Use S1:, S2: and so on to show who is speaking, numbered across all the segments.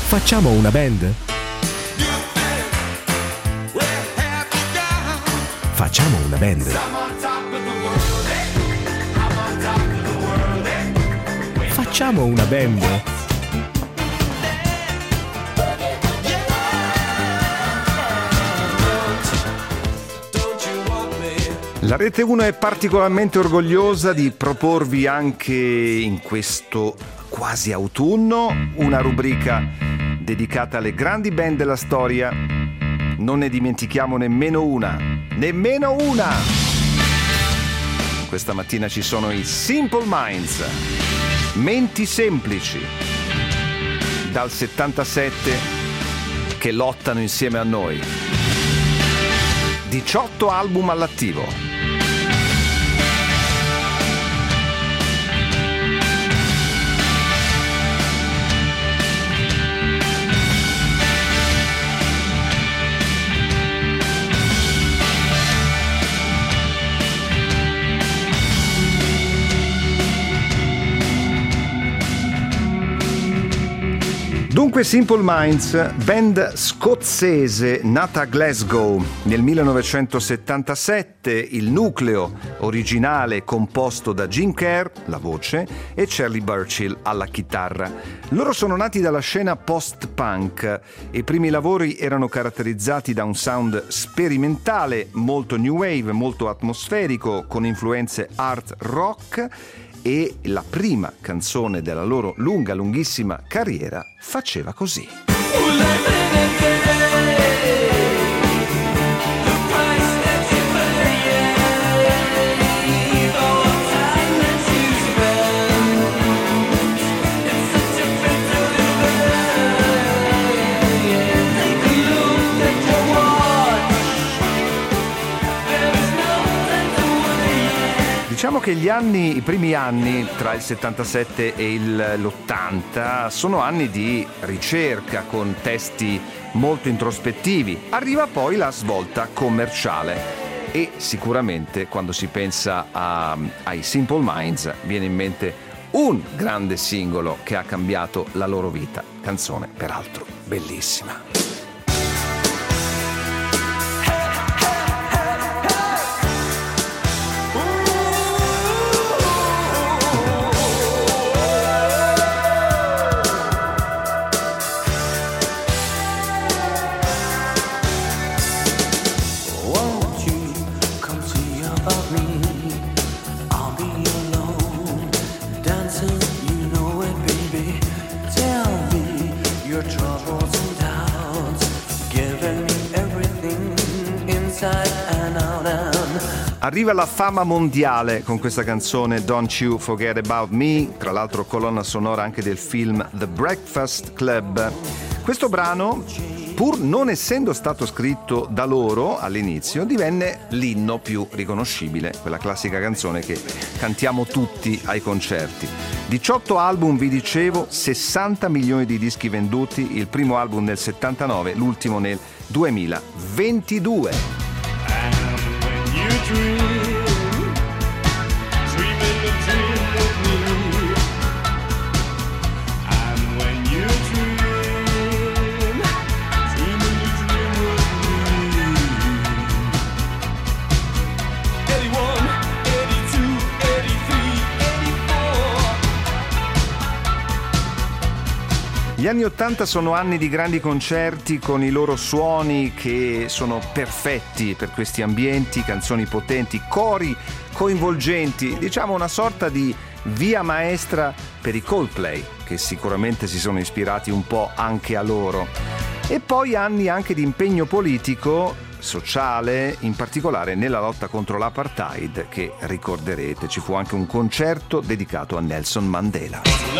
S1: Facciamo una band? Facciamo una band. Facciamo una band.
S2: La Rete 1 è particolarmente orgogliosa di proporvi anche in questo quasi autunno una rubrica dedicata alle grandi band della storia. Non ne dimentichiamo nemmeno una. Questa mattina ci sono i Simple Minds, menti semplici, dal 77 che lottano insieme a noi. 18 album all'attivo. Dunque Simple Minds, band scozzese nata a Glasgow nel 1977, il nucleo originale composto da Jim Kerr, la voce, e Charlie Burchill alla chitarra. Loro sono nati dalla scena post-punk e i primi lavori erano caratterizzati da un sound sperimentale, molto new wave, molto atmosferico, con influenze art rock, e la prima canzone della loro lunghissima carriera faceva così. Diciamo che i primi anni tra il 77 e l'80 sono anni di ricerca con testi molto introspettivi. Arriva poi la svolta commerciale e sicuramente quando si pensa ai Simple Minds viene in mente un grande singolo che ha cambiato la loro vita, canzone peraltro bellissima. Arriva la fama mondiale con questa canzone Don't You Forget About Me, tra l'altro colonna sonora anche del film The Breakfast Club. Questo brano, pur non essendo stato scritto da loro all'inizio, divenne l'inno più riconoscibile, quella classica canzone che cantiamo tutti ai concerti. 18 album, vi dicevo, 60 milioni di dischi venduti, il primo album nel 79, l'ultimo nel 2022.
S3: Dreaming the dream with me, and when you dreaming the dream with me. 81, 82, 83, 84.
S2: Gli anni 80 sono anni di grandi concerti con i loro suoni che sono perfetti per questi ambienti, canzoni potenti, cori coinvolgenti, diciamo una sorta di via maestra per i Coldplay, che sicuramente si sono ispirati un po' anche a loro. E poi anni anche di impegno politico, sociale, in particolare nella lotta contro l'apartheid, che ricorderete, ci fu anche un concerto dedicato a Nelson Mandela.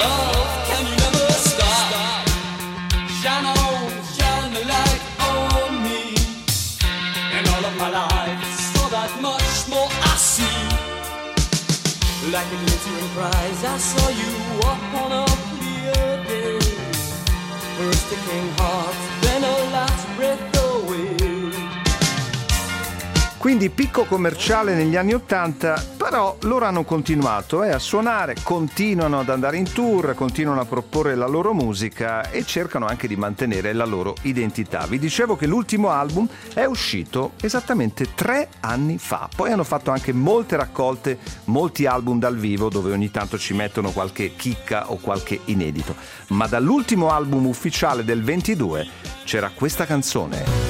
S3: Shine on, shine the light on me, and all of my life, so that much more I see. Like a glittering prize, I saw you walk on a clear day. First a king heart, then a last breath away.
S2: Quindi picco commerciale negli anni '80, però loro hanno continuato a suonare, continuano ad andare in tour, continuano a proporre la loro musica e cercano anche di mantenere la loro identità. Vi dicevo che l'ultimo album è uscito esattamente 3 anni fa, poi hanno fatto anche molte raccolte, molti album dal vivo dove ogni tanto ci mettono qualche chicca o qualche inedito, ma dall'ultimo album ufficiale del 22 c'era questa canzone.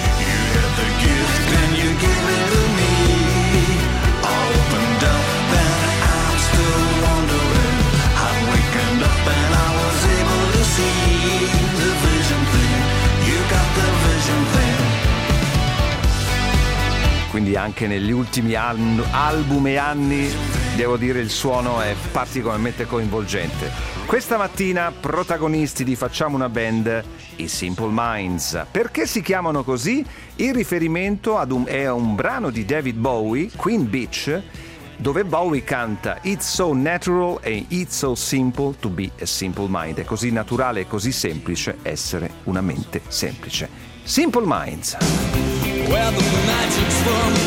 S2: Quindi anche negli ultimi album e anni, devo dire, il suono è particolarmente coinvolgente. Questa mattina protagonisti di Facciamo una Band, i Simple Minds. Perché si chiamano così? Il riferimento è a un brano di David Bowie, Queen Beach, dove Bowie canta It's so natural and it's so simple to be a simple mind. È così naturale e così semplice essere una mente semplice. Simple Minds.
S3: Where the magic's from